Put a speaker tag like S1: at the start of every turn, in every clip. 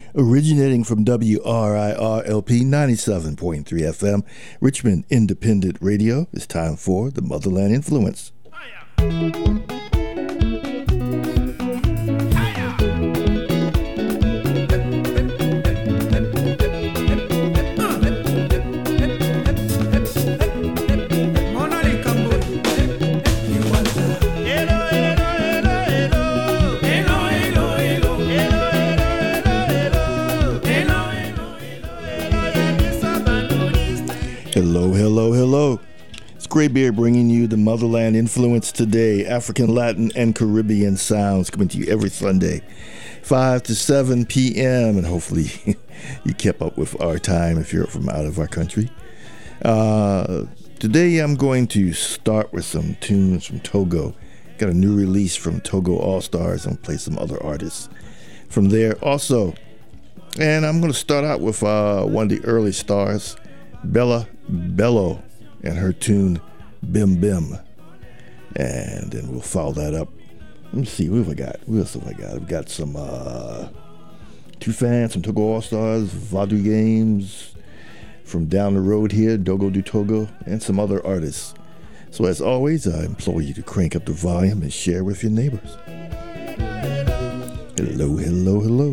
S1: Originating from WRIR-LP 97.3 FM, Richmond Independent Radio, it's time for the Motherland Influence. Hello. It's Graybeard bringing you the Motherland Influence today. African, Latin, and Caribbean sounds coming to you every Sunday, 5 to 7 p.m. And hopefully you kept up with our time if you're from out of our country. Today I'm going to start with some tunes from Togo. Got a new release from Togo All-Stars and play some other artists from there also. And I'm going to start out with one of the early stars, Bella Bello, and her tune Bim Bim, and then we'll follow that up. Let me see, what else have I got? I've got some two fans from Togo All Stars, Vadu Games from down the road here, Dogo du Togo, and some other artists. So as always, I implore you to crank up the volume and share with your neighbors. Hello.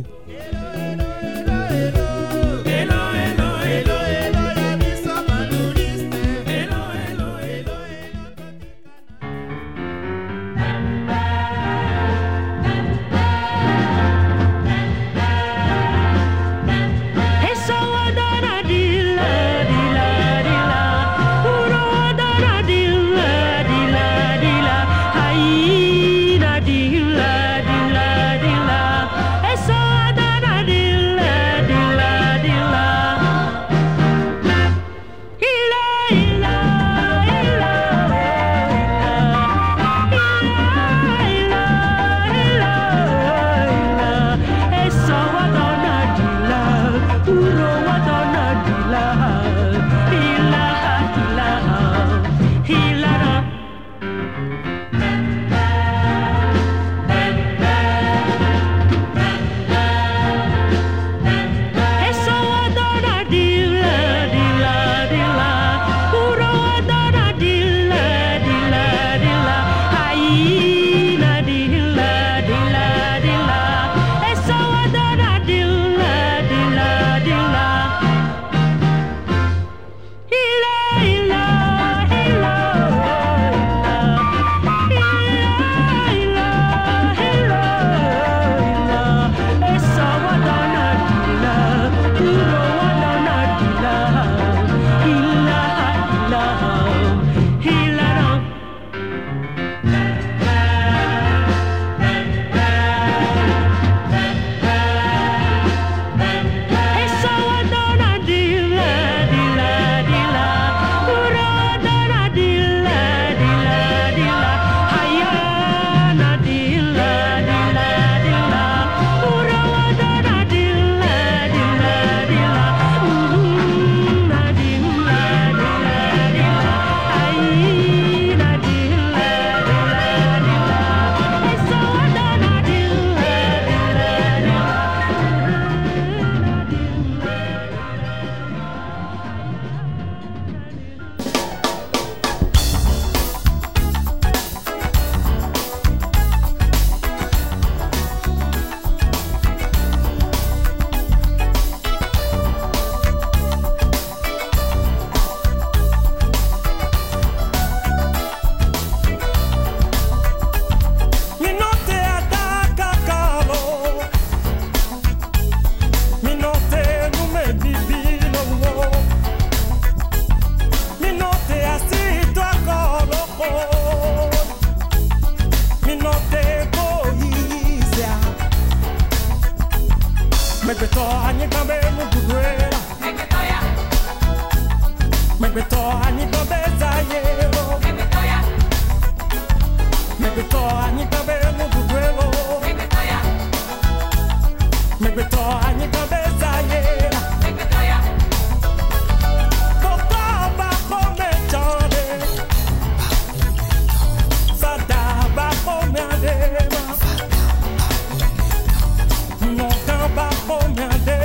S2: No,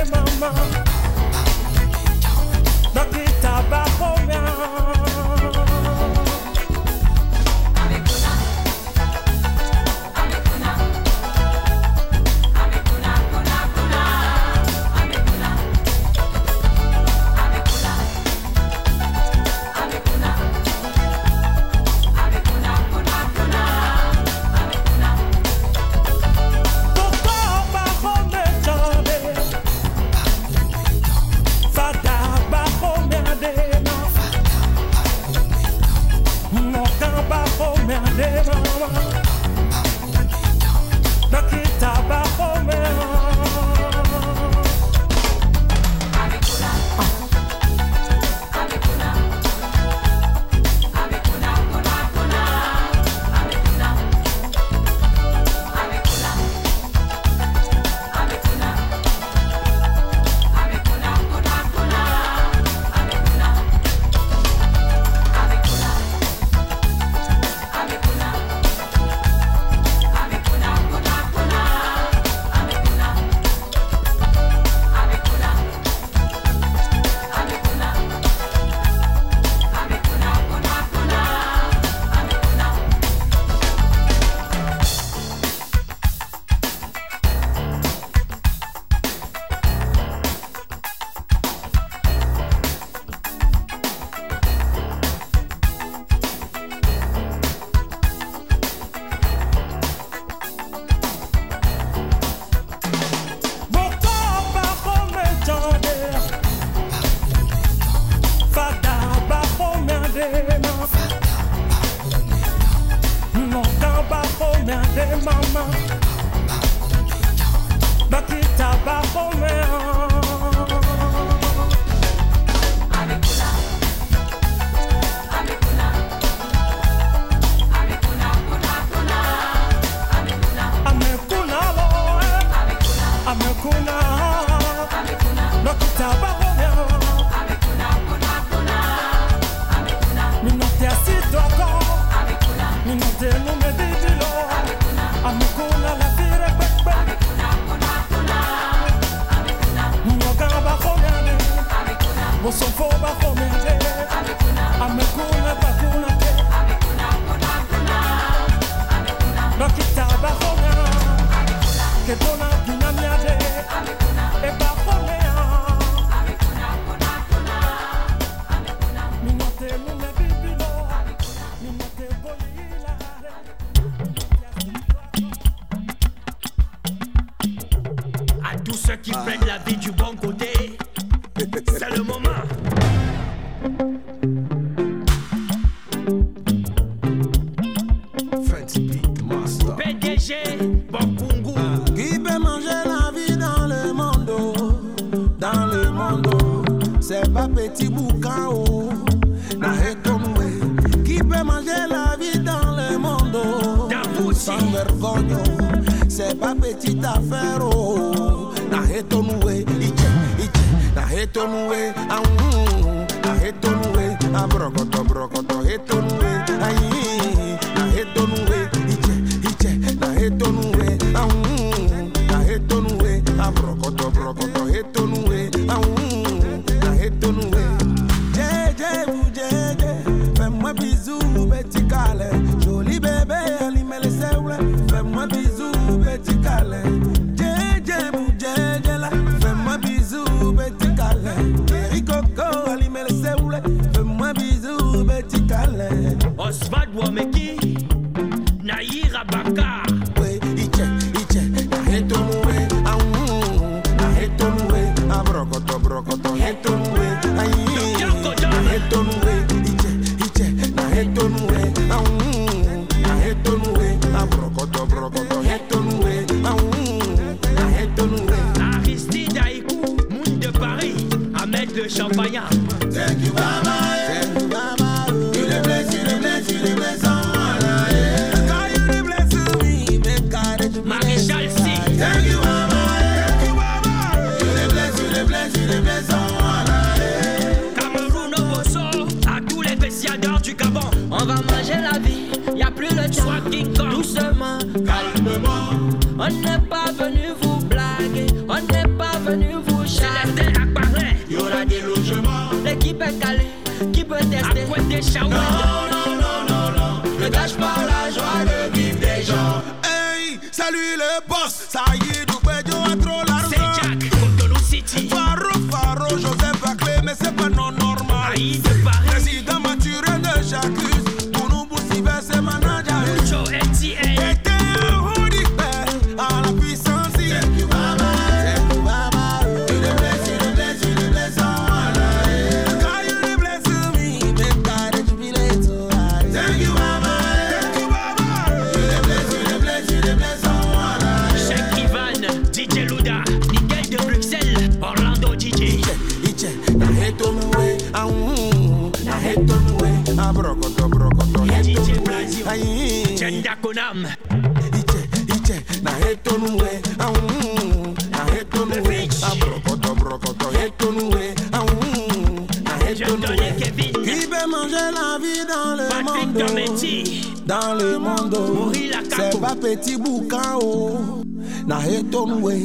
S2: Dans le monde, c'est pas petit boucan, oh, na etonwe.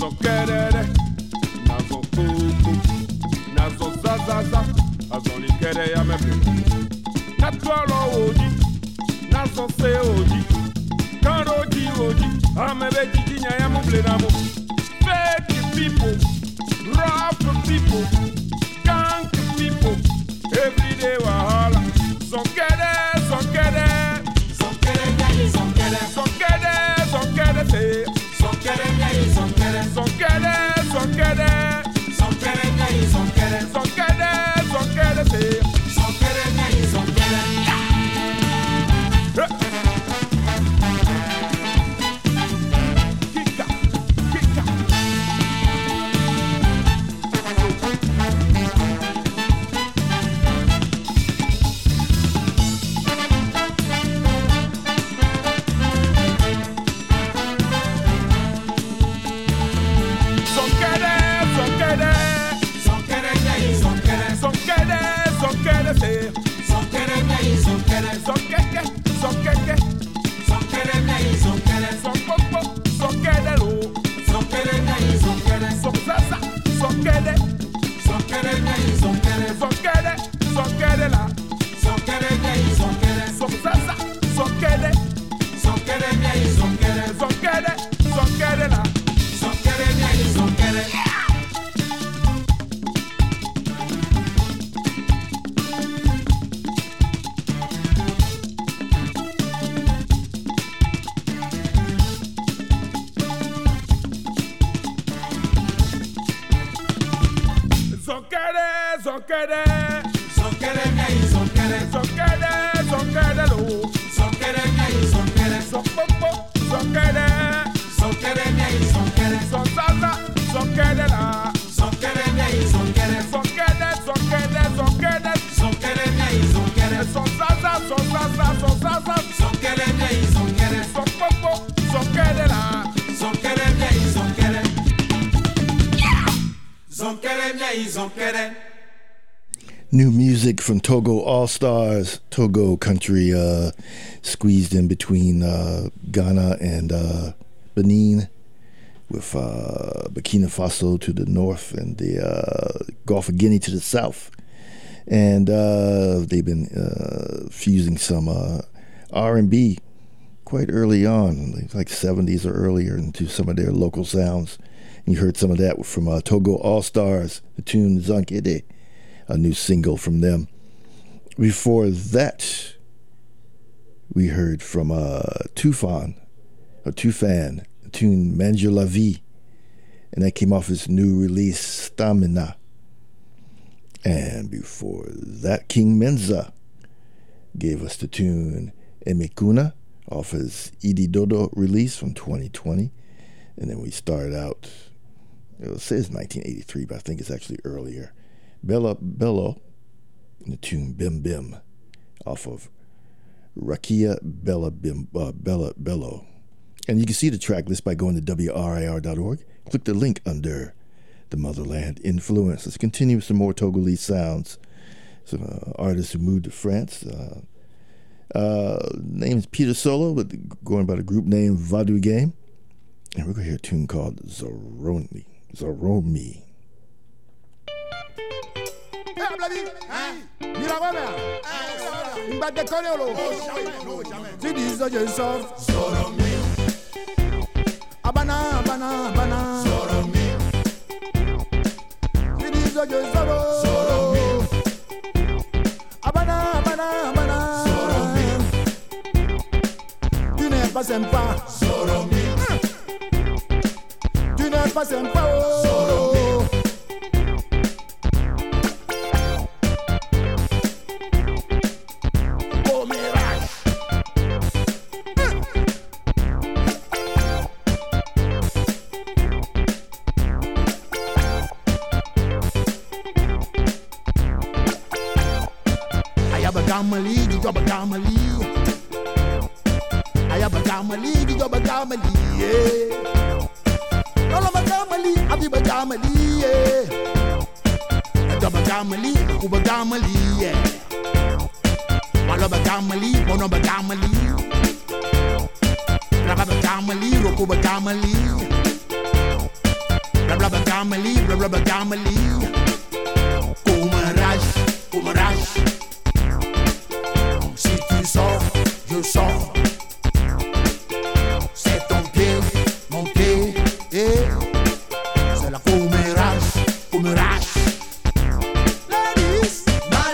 S3: nazo kerere, nazo kuku, nazo zazaza, nazo likere ya mepe. Natwalo oji, nazo se oji, karo oji, amebe jijinya ya muble namo. Fake people, rough people, gang people, everyday wahala. Zonkere, zonkere, zonkere, nyai, zonkere, zonkere, zonkere, say. Zonkere, nyai, zonkere, zonkere, zonkere, zonkere, nyai, zonkere, zonkere, zonkere, say. Zonkere, nyai, zonkere. Kika, kika.
S1: New music from Togo All Stars, Togo country, squeezed in between Ghana and Benin, with Burkina Faso to the north and the Gulf of Guinea to the south. And they've been fusing some R&B quite early on, like 70s or earlier, into some of their local sounds. And you heard some of that from Togo All Stars, the tune Zankede, a new single from them. Before that, we heard from Tufan, the tune Manger la Vie, and that came off his new release Stamina. And before that, King Menza gave us the tune Emekuna off his Idi Dodo release from 2020. And then we started out, it says 1983, but I think it's actually earlier. Bella Bello, and the tune Bim Bim off of Rakia Bella Bello. And you can see the track list by going to WRIR.org. Click the link under the Motherland Influence. Let's continue with some more Togolese sounds. Some artists who moved to France. Name is Peter Solo, but going by the group name Vadu Game. And we're going to hear a tune called Zoromi.
S2: Tu dis que je sors Zoromi. Abana, abana, abana Zoromi. Tu dis que je sors Zoromi. Abana, abana, abana Zoromi. Tu n'es pas sympa Zoromi. Tu n'es pas sympa Zoromi.
S4: Gamali, di job gamali. I have a gamali, di job gamali. No la gamali, abi ba gamali. Job gamali, kuba gamali. Wala ba gamali, bono ba gamali. Raba ba gamali, roku ba gamali. gamali, rubber gamali. Courage. Si tu sors, je sors. C'est ton pied, mon pied. C'est la commérage. Ladies, my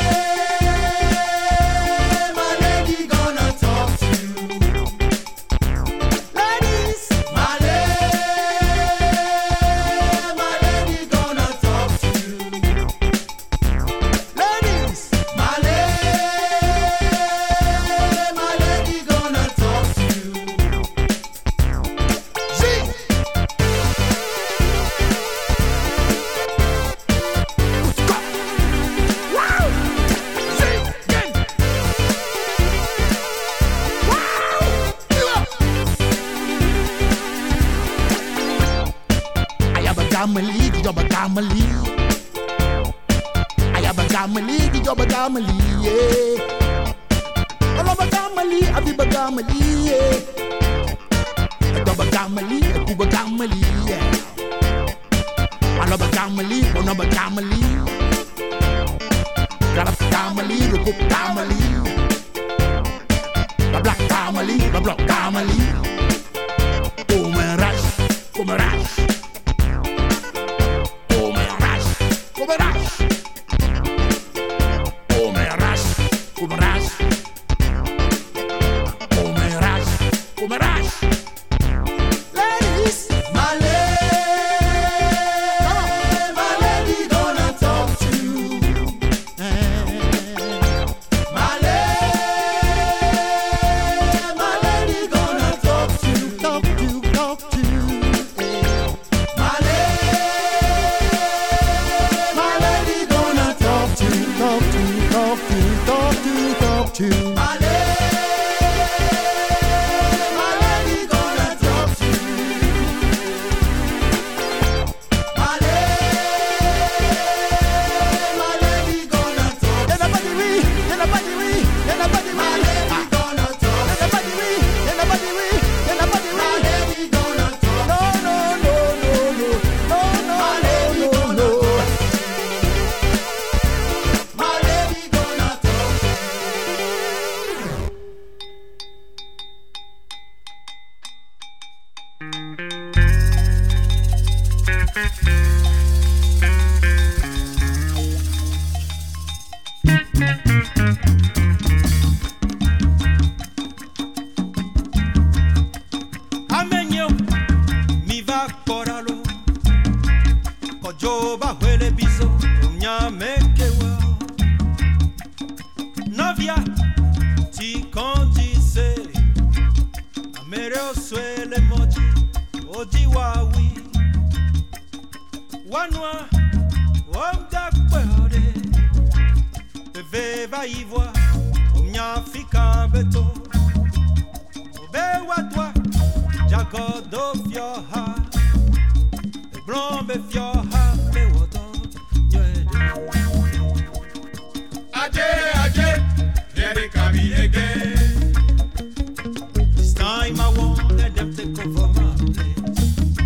S4: lady gonna talk to you. Ladies, my lady gonna talk to you. Ladies, my lady gonna talk to you. See. Bagamali, yeah. All bagamali, abi bagamali, yeah. Bagamali, bagamali, yeah. All bagamali, ono bagamali. Grab bagamali, rukup bagamali. Black bagamali, black bagamali. Comerás. Ladies, my lady gonna talk to you. My lady gonna talk to you. My lady gonna talk to you. My lady gonna talk to you. My lady gonna talk. Anybody we. My lady gonna talk. Anybody we. My lady gonna talk. No. My lady gonna talk. My lady gonna talk.
S5: Amenyo mi va coralo Kojo ba huele biso Nyame kewa Novia ti condise Amereo suele moji Oji wawi Wanwa Omda kwehore Beve va ivoire Omnya fika beto Obe watwa Jacob of your heart, the blonde of your heart, the water.
S3: Ajé, viens Camille again.
S5: This time I won't let them take over my place.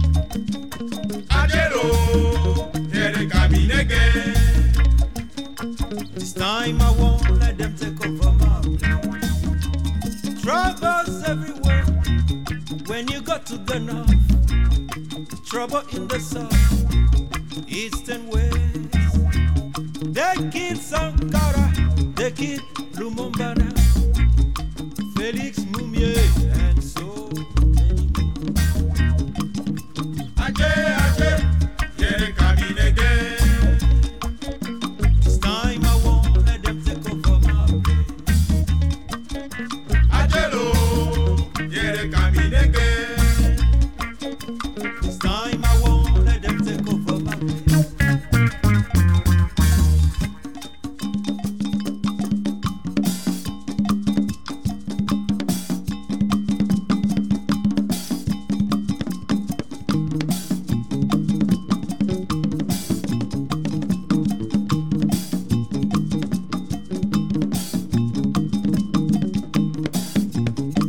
S3: Ajélo, viens Camille again.
S5: This time I won't let them take over my place. Troubles everywhere. When you got to the north, trouble in the south, east and west. They killed Sankara, they killed Lumumba, Felix Moumier, and so many more.
S3: Ajé, viens Camille again.
S5: This time I won't let them take over my place.
S3: Ajélo, viens Camille again.
S5: This time I won't let them take over my place.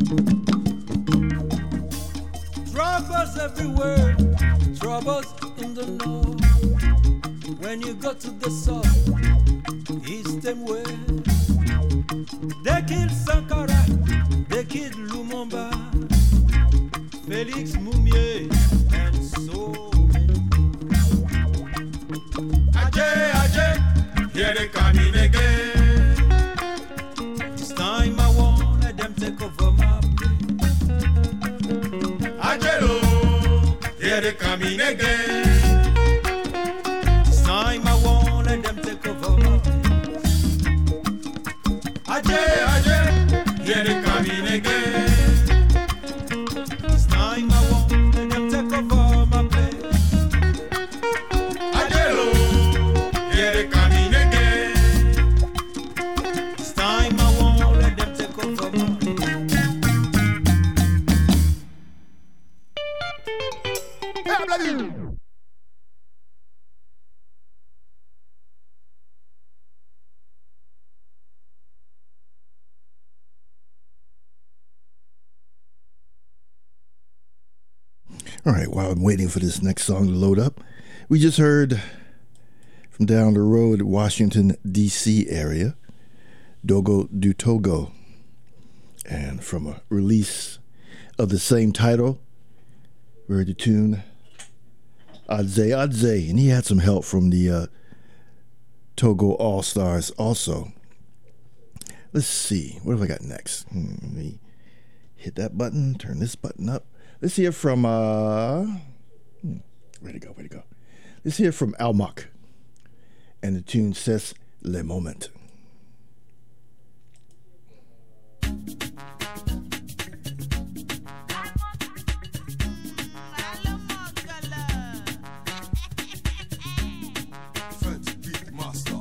S5: Troubles everywhere, troubles in from the north. When you go to the south, east and west, they killed Sankara, they killed Lumumba, Félix Moumier, and so many more.
S3: Ajay, here they coming again.
S5: This time I won't let them take over my place.
S3: Ajay, oh, here they coming again.
S5: This time I won't let them take over my place.
S3: Ajay, here they coming again.
S5: This time I won't let them take over my place.
S3: Ajay, oh, here they coming again.
S5: This time I won't let them take over my place.
S4: Hey, bloody.
S1: All right, while I'm waiting for this next song to load up, we just heard from down the road, Washington, D.C. area, Dogo do Togo. And from a release of the same title, we heard the tune Adze, and he had some help from the Togo All-Stars also. Let's see, what have I got next? Let me hit that button, turn this button up. Let's hear from, where'd it go? Let's hear from Almak. And the tune says, Le Moment.
S3: French beat master.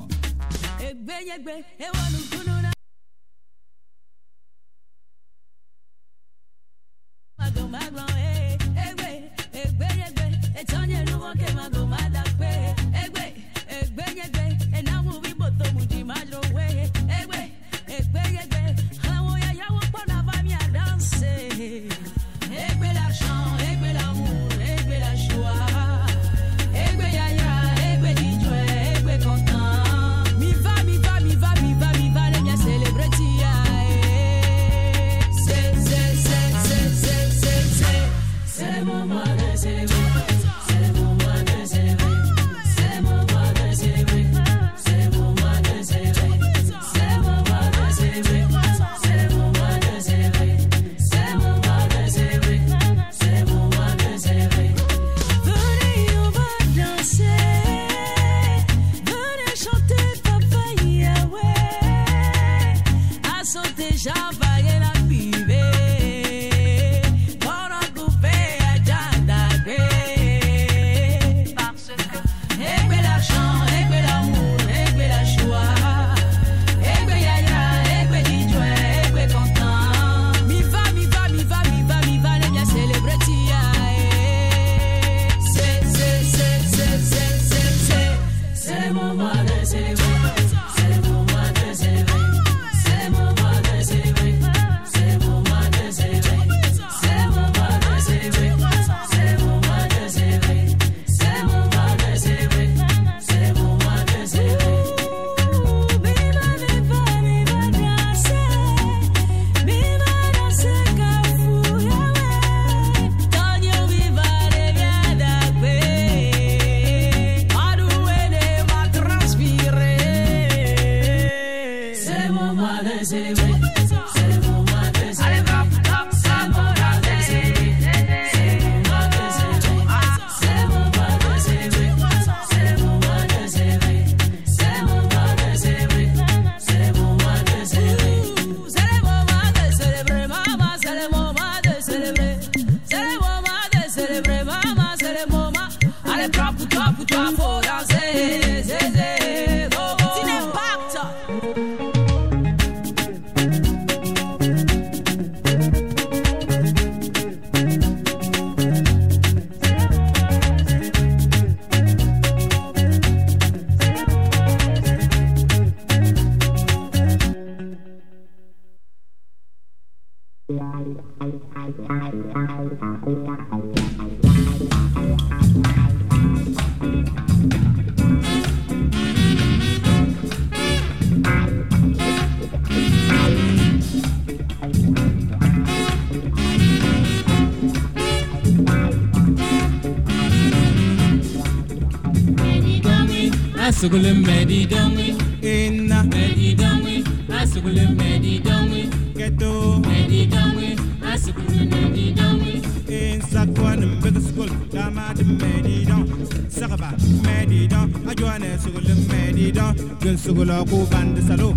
S5: asugule medi dongwe
S4: Inna
S5: medi dongwe asugule medi dongwe
S4: Ghetto
S5: medi dongwe asugule medi dongwe
S4: In Sakwan Big School Dama de Medidon Sakaba Medidon Ajoane Sugul Medidon Gun Sugula Ku Band Salo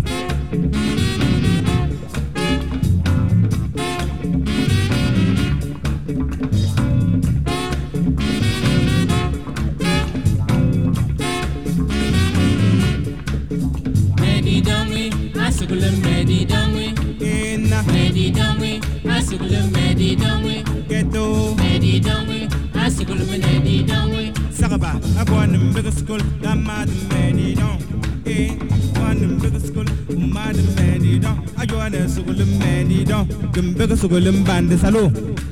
S5: medi dongwe asugule medi dongwe
S4: Inna
S5: medi dongwe asugule medi dongwe
S4: Ghetto
S5: medi dongwe asugule medi dongwe
S4: Sakaba Ajoane Big School Dama de Medidon One Big School Uma de Medidon Ajoane Sugul Medidon Gun Big Sugul Band Salo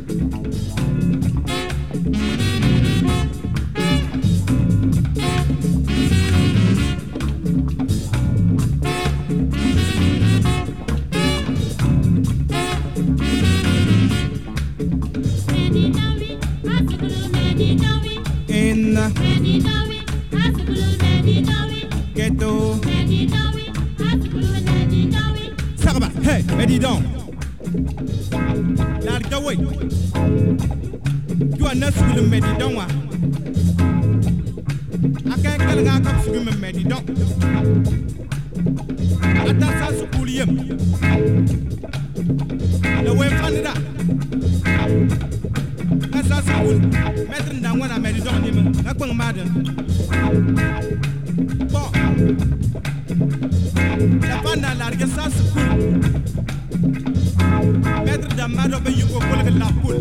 S5: medi dongwe asugule medi dongwe
S4: Inna
S5: medi dongwe asugule medi dongwe
S4: Ghetto
S5: medi dongwe asugule medi dongwe
S4: Sakaba Hey Medidon Larga way You are not Sugul Medidon wa Akan kalga kam Sugul Medidon Ata sa Sugul yem The way fanida Kasa Sugul Metr ndangwana Medidon ni me Akwang maden Bon La panda larga sa Sugul Metr damado be yuko kolga la poule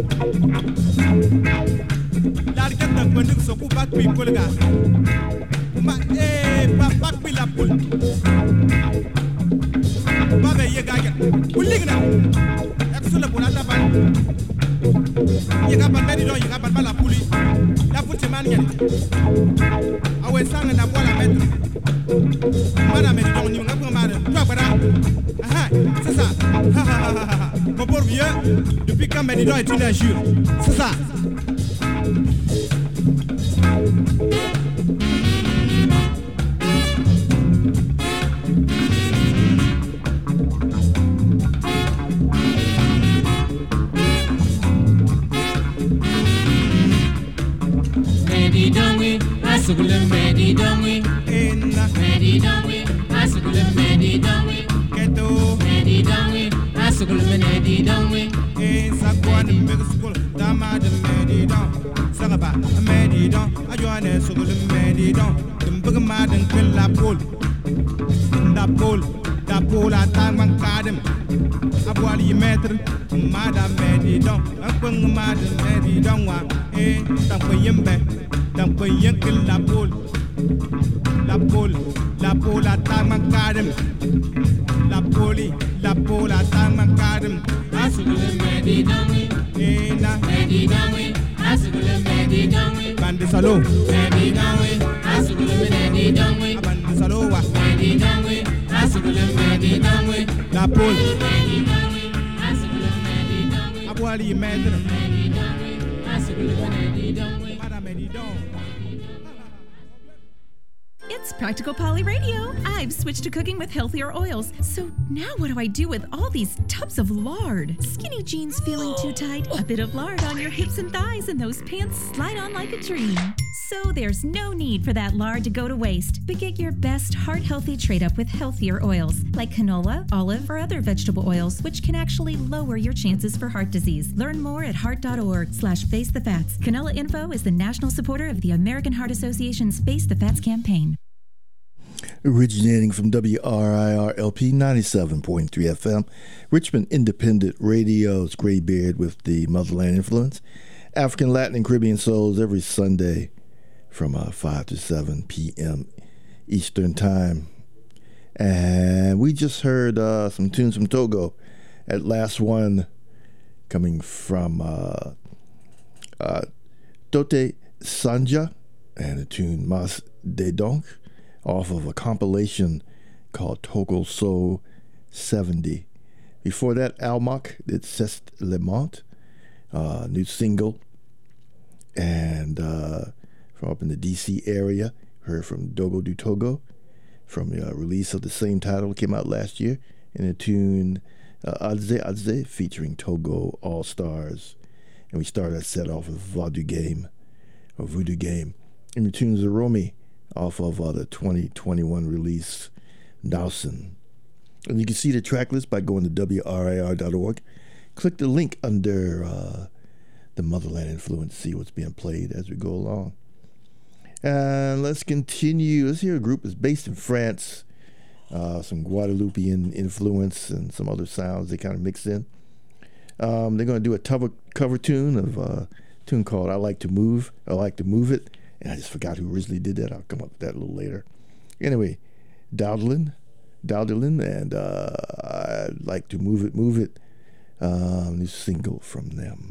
S4: Larga tan kwendik soku bak pi kolga Ma bak pi la poule Babe ye gaga Kuligna Eksula pola taban Ye gaban Medidon ye gaban bala pouli La poule te man yel Awe sanga na bola metr Mana Medidon ni ngapwa mare Toi bara Ah c'est ça Mon pauvre vieux Depuis quand Medidon est une injure C'est ça
S5: medi dongwe asugule medi dongwe
S4: Inna
S5: medi dongwe asugule medi dongwe
S4: Ghetto
S5: medi dongwe asugule medi dongwe
S4: In Sakwan Big School Dama de Medidon Sakaba Medidon Ajoane Sugul Medidon Big Madden Kill La Poule Da Poule Atang Man Kadem Abwali Maître Madame Medidon Akwang Madame Medidon wa Tampo Yembe Tampo Yenkill La Poule Atang Man Kadem La Poule Atang Man Kadem
S5: asugule medi dongwe
S4: Ina
S5: medi dongwe asugule medi dongwe
S4: Bande Salo
S5: medi dongwe asugule medi dongwe
S4: Bande Salo wa
S5: medi dongwe asugule medi dongwe
S4: La Poule
S5: medi dongwe asugule medi dongwe
S4: Abwali Maître
S5: medi dongwe asugule medi dongwe
S4: Madame Medidon
S6: It's Practical Polly Radio. I've switched to cooking with healthier oils. So now what do I do with all these tubs of lard? Skinny jeans feeling too tight? A bit of lard on your hips and thighs and those pants slide on like a dream. So there's no need for that lard to go to waste. But get your best heart-healthy trade-up with healthier oils like canola, olive, or other vegetable oils, which can actually lower your chances for heart disease. Learn more at heart.org/Face the Fats. Canola Info is the national supporter of the American Heart Association's Face the Fats campaign.
S1: Originating from WRIR-LP 97.3 FM, Richmond Independent Radio's Graybeard with the Motherland influence. African, Latin, and Caribbean souls every Sunday from 5 to 7 p.m. Eastern Time. And we just heard some tunes from Togo. That last one coming from Tote Sanja and the tune Mas de Donc, off of a compilation called Togo Soul 70. Before that, Almac did C'est Le Mont, new single, and from up in the DC area. Heard from Dogo du Togo from the release of the same title, came out last year, in the tune Adze Adze featuring Togo All Stars. And we started that set off with Voodoo Game. In the tune Zeromi off of the 2021 release Dawson. And you can see the track list by going to WRIR.org. Click the link under the Motherland Influence, see what's being played as we go along. And let's continue. Let's hear a group that's based in France. Some Guadeloupean influence and some other sounds they kind of mix in. They're going to do a cover tune of a tune called I Like to Move It. And I just forgot who originally did that. I'll come up with that a little later. Anyway, Dowdlin, and I Like to Move It. New single from them.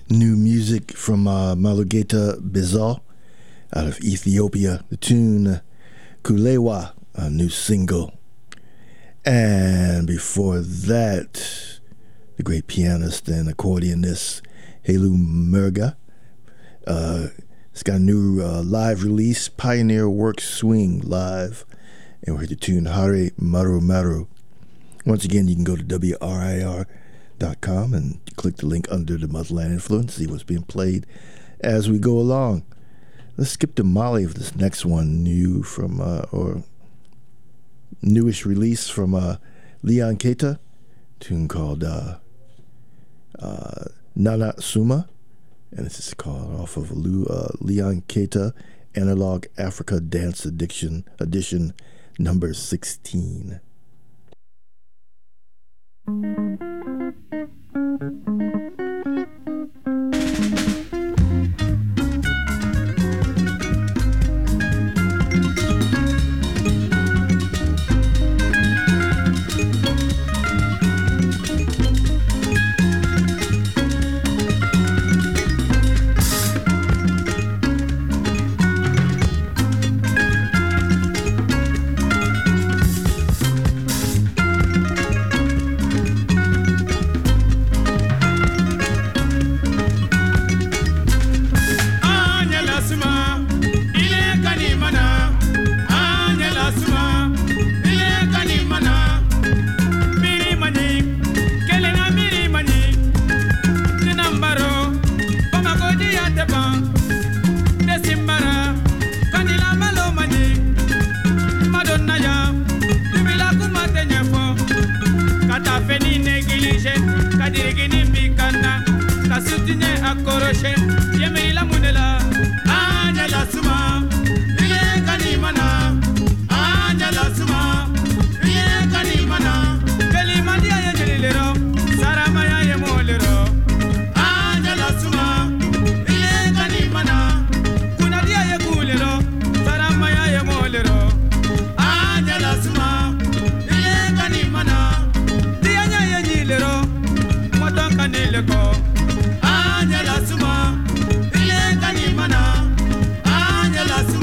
S1: New music from Mulugeta Bizal out of Ethiopia. The tune Kulewa, a new single. And before that, the great pianist and accordionist Helu Merga. It's got a new live release, Pioneer Works Swing Live. And we heard the tune Hare Maru Maru. Once again, you can go to WRIR.com and click the link under the Motherland Influence, see what's being played as we go along. Let's skip to Mali for this next one, new from, or newish release from Leon Keita, tune called Nana Suma, and this is called off of Leon Keita Analog Africa Dance Edition number 16.
S2: Angela Suma,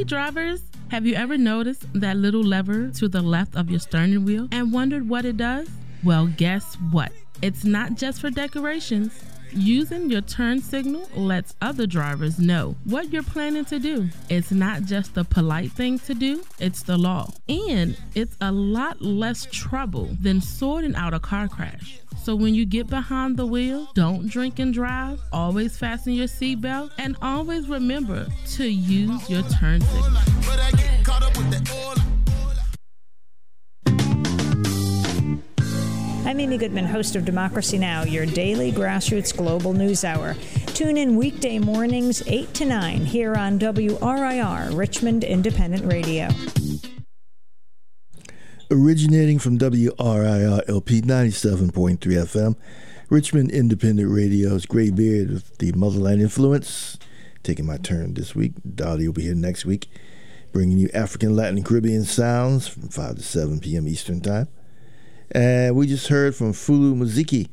S7: drivers, have you ever noticed that little lever to the left of your steering wheel and wondered what it does? Well, guess what? It's not just for decorations. Using your turn signal lets other drivers know what you're planning to do. It's not just the polite thing to do, it's the law. And it's a lot less trouble than sorting out a car crash. So when you get behind the wheel, don't drink and drive, always fasten your seatbelt, and always remember to use your turn signal.
S8: I'm Amy Goodman, host of Democracy Now!, your daily grassroots global news hour. Tune in weekday mornings 8 to 9 here on WRIR, Richmond Independent Radio.
S1: Originating from WRIR LP 97.3 FM, Richmond Independent Radio's Graybeard with the Motherland Influence. Taking my turn this week. Dottie will be here next week, bringing you African, Latin, Caribbean sounds from 5 to 7 p.m. Eastern Time. And we just heard from Fulu Maziki,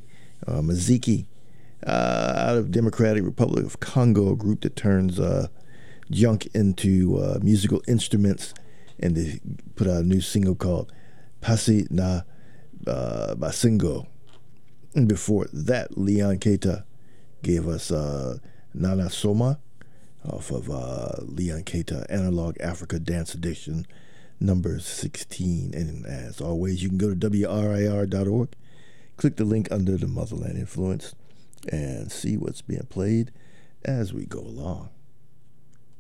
S1: out of Democratic Republic of Congo, a group that turns junk into musical instruments, and they put out a new single called Pasi na Basingo. And before that, Leon Keita gave us Nana Soma off of Leon Keita Analog Africa Dance Edition number 16. And as always, you can go to WRIR.org, click the link under the Motherland Influence, and see what's being played as we go along.